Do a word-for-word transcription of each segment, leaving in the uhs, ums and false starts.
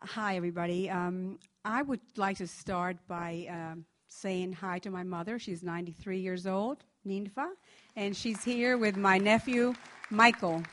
Hi, everybody. Um, I would like to start by um, saying hi to my mother. She's ninety-three years old, Ninfa, and she's here with my nephew, Michael.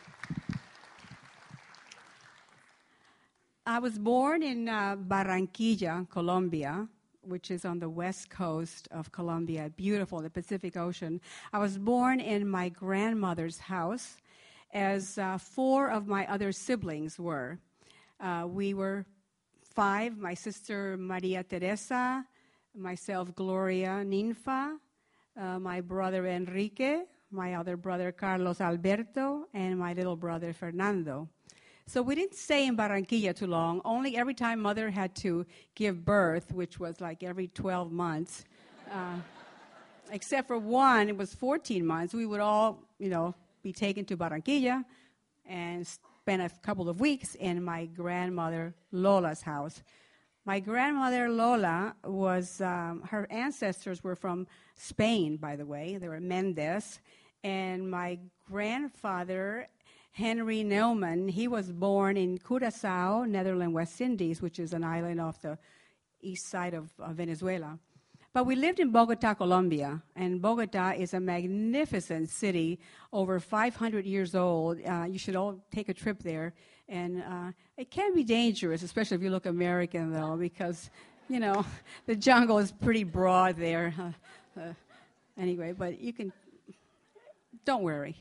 I was born in uh, Barranquilla, Colombia, which is on the west coast of Colombia, beautiful, the Pacific Ocean. I was born in my grandmother's house, as uh, four of my other siblings were. Uh, we were five, my sister Maria Teresa, myself Gloria Ninfa, uh, my brother Enrique, my other brother Carlos Alberto, and my little brother Fernando. So we didn't stay in Barranquilla too long, only every time mother had to give birth, which was like every twelve months, uh, except for one, it was fourteen months, we would all, you know, be taken to Barranquilla and spent a couple of weeks in my grandmother Lola's house. My grandmother Lola was, um, her ancestors were from Spain, by the way. They were Mendez. And my grandfather, Henry Neumann, he was born in Curaçao, Netherlands, West Indies, which is an island off the east side of uh, Venezuela. But we lived in Bogota, Colombia, and Bogota is a magnificent city, over five hundred years old. Uh, you should all take a trip there. And uh, it can be dangerous, especially if you look American, though, because, you know, the jungle is pretty broad there. Uh, uh, anyway, but you can, don't worry.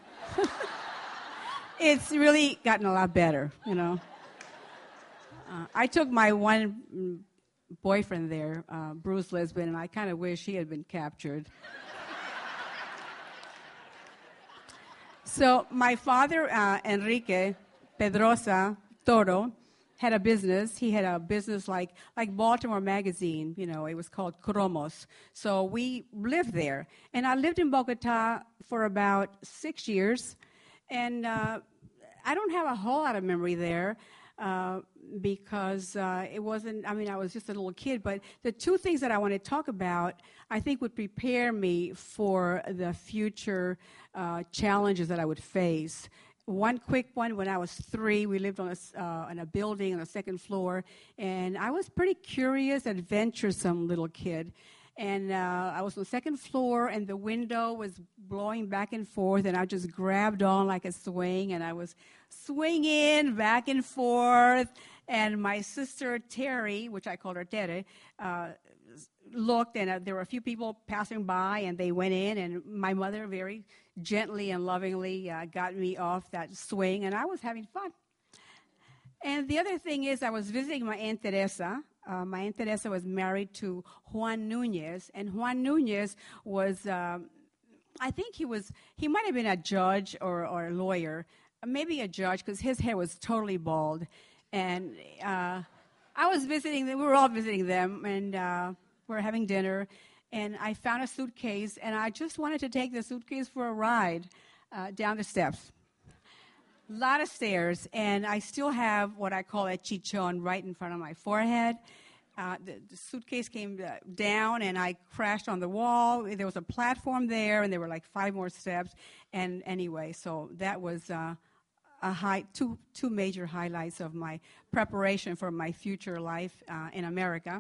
It's really gotten a lot better, you know. Uh, I took my one... Mm, boyfriend there, uh, Bruce Lisbon, and I kind of wish he had been captured. So my father, uh, Enrique Pedrosa Toro, had a business. He had a business like like Baltimore Magazine, you know, it was called Cromos. So we lived there. And I lived in Bogota for about six years. And uh, I don't have a whole lot of memory there. Uh, because uh, it wasn't, I mean, I was just a little kid, but the two things that I want to talk about, I think would prepare me for the future uh, challenges that I would face. One quick one, when I was three, we lived on a, uh, in a building on the second floor, and I was pretty curious, adventuresome little kid. And uh, I was on the second floor, and the window was blowing back and forth, and I just grabbed on like a swing, and I was swinging back and forth. And my sister, Terry, which I called her Tere, uh, looked, and uh, there were a few people passing by, and they went in, and my mother very gently and lovingly uh, got me off that swing, and I was having fun. And the other thing is I was visiting my Aunt Teresa. Uh, my Aunt Teresa was married to Juan Nunez, and Juan Nunez was, um, I think he was, he might have been a judge or, or a lawyer, maybe a judge, because his hair was totally bald. And uh, I was visiting them, we were all visiting them, and uh, we were having dinner, and I found a suitcase, and I just wanted to take the suitcase for a ride uh, down the steps. A lot of stairs, and I still have what I call a chichon right in front of my forehead. Uh, the, the suitcase came uh, down, and I crashed on the wall. There was a platform there, and there were like five more steps. And anyway, so that was uh, a high, two two major highlights of my preparation for my future life uh, in America.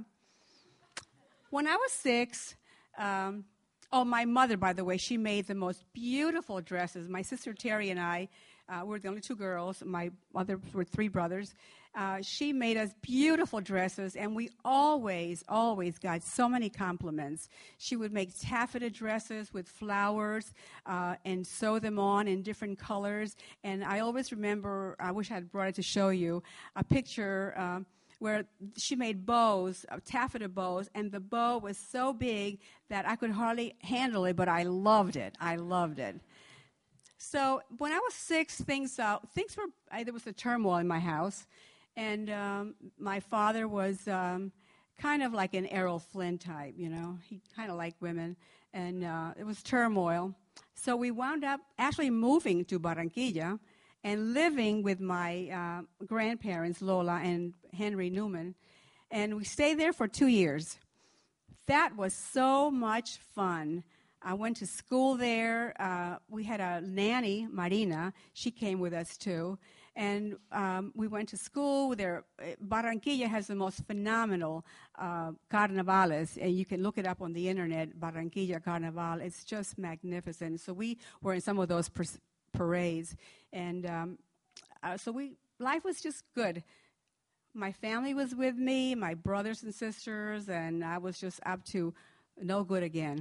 When I was six, um, oh, my mother, by the way, she made the most beautiful dresses. My sister Terry and I. Uh, we were the only two girls. My others were three brothers. Uh, she made us beautiful dresses, and we always, always got so many compliments. She would make taffeta dresses with flowers uh, and sew them on in different colors. And I always remember, I wish I had brought it to show you, a picture uh, where she made bows, uh, taffeta bows, and the bow was so big that I could hardly handle it, but I loved it. I loved it. So when I was six, things uh, things were uh, there was a turmoil in my house, and um, my father was um, kind of like an Errol Flynn type, you know. He kind of liked women, and uh, it was turmoil. So we wound up actually moving to Barranquilla and living with my uh, grandparents, Lola and Henry Newman, and we stayed there for two years. That was so much fun. I went to school there. Uh, we had a nanny, Marina. She came with us, too. And um, we went to school. There, Barranquilla has the most phenomenal uh, carnavales, and you can look it up on the internet, Barranquilla Carnaval. It's just magnificent. So we were in some of those pr- parades, and um, uh, so we life was just good. My family was with me, my brothers and sisters, and I was just up to no good again.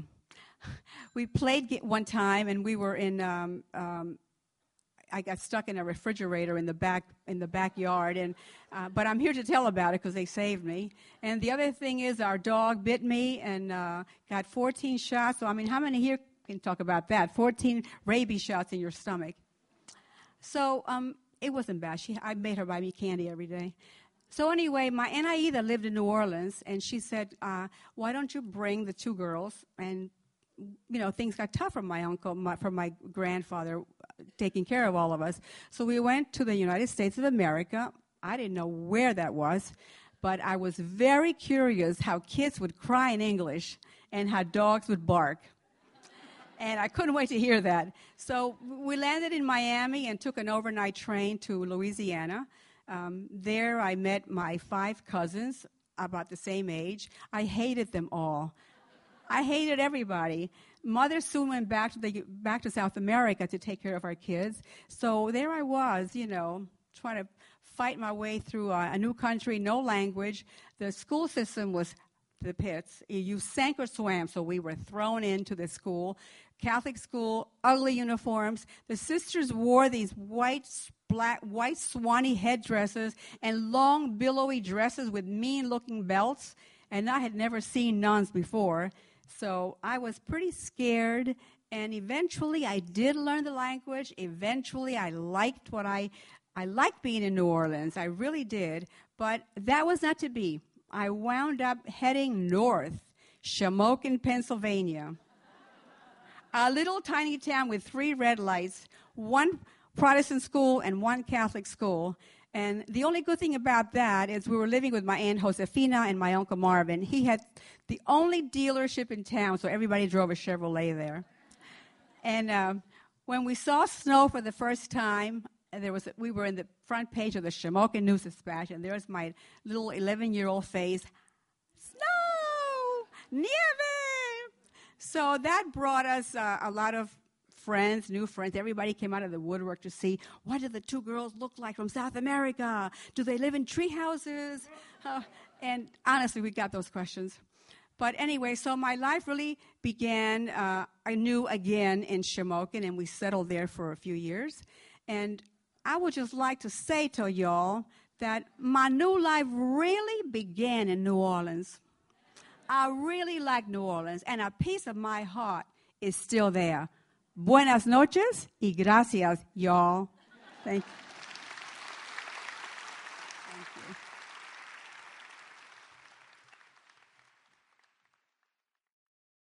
We played one time, and we were in. Um, um, I got stuck in a refrigerator in the back in the backyard, and uh, but I'm here to tell about it because they saved me. And the other thing is, our dog bit me and uh, got fourteen shots. So I mean, how many here can talk about that? fourteen rabies shots in your stomach. So um, it wasn't bad. She, I made her buy me candy every day. So anyway, my Aunt Aida lived in New Orleans, and she said, uh, why don't you bring the two girls? And, you know, things got tough for my uncle, my, for my grandfather taking care of all of us. So we went to the United States of America. I didn't know where that was, but I was very curious how kids would cry in English and how dogs would bark. And I couldn't wait to hear that. So we landed in Miami and took an overnight train to Louisiana. Um, there I met my five cousins, about the same age. I hated them all. I hated everybody. Mother soon went back to the back to South America to take care of our kids. So there I was, you know, trying to fight my way through a, a new country, no language. The school system was the pits. You sank or swam, so we were thrown into the school. Catholic school, ugly uniforms. The sisters wore these white, black, white swanny headdresses and long, billowy dresses with mean-looking belts, and I had never seen nuns before. So I was pretty scared, and eventually I did learn the language. Eventually I liked what I, I liked being in New Orleans. I really did, but that was not to be. I wound up heading north, Shamokin, Pennsylvania. A little tiny town with three red lights, one Protestant school and one Catholic school. And the only good thing about that is we were living with my Aunt Josefina and my Uncle Marvin. He had the only dealership in town, so everybody drove a Chevrolet there. And um, when we saw snow for the first time, there was we were in the front page of the Shamokin News-Dispatch, and there's my little eleven-year-old face. Snow! Nieve! So that brought us uh, a lot of friends, new friends. Everybody came out of the woodwork to see, what do the two girls look like from South America? Do they live in tree houses? Uh, and honestly, we got those questions. But anyway, so my life really began uh, anew again in Shamokin, and we settled there for a few years. And I would just like to say to y'all that my new life really began in New Orleans. I really like New Orleans, and a piece of my heart is still there. Buenas noches y gracias, y'all. Thank you.